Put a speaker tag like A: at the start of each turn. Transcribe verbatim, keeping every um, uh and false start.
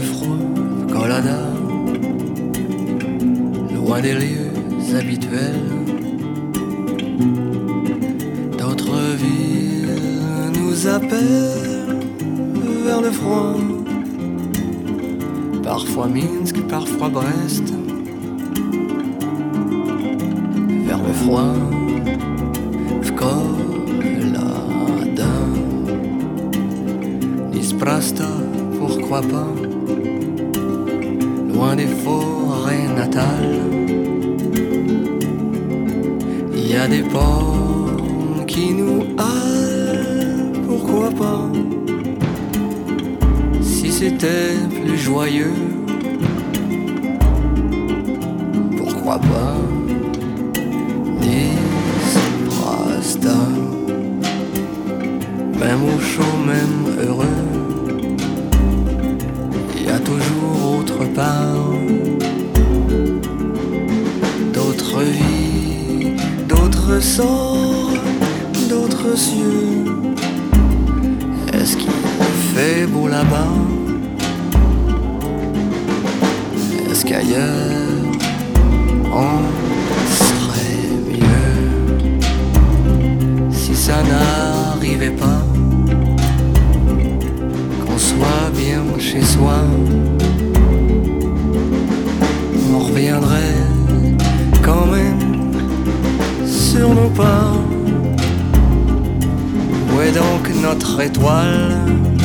A: froid, Colada, loin des lieux habituels. D'autres villes nous appellent vers le froid, parfois Minsk, parfois Brest, vers le froid, Colada, Nisprasta, pourquoi pas, loin des forêts natales. Il y a des ports qui nous halent, pourquoi pas, si c'était plus joyeux, pourquoi pas, Nisprasta, même au chaud, même heureux, il y a toujours autre part d'autres vies, d'autres sorts, d'autres cieux. Est-ce qu'il fait beau là-bas? Est-ce qu'ailleurs on serait mieux si ça n'arrivait pas, qu'on soit bien chez soi? On reviendrait quand même sur nos pas. Où est donc notre étoile?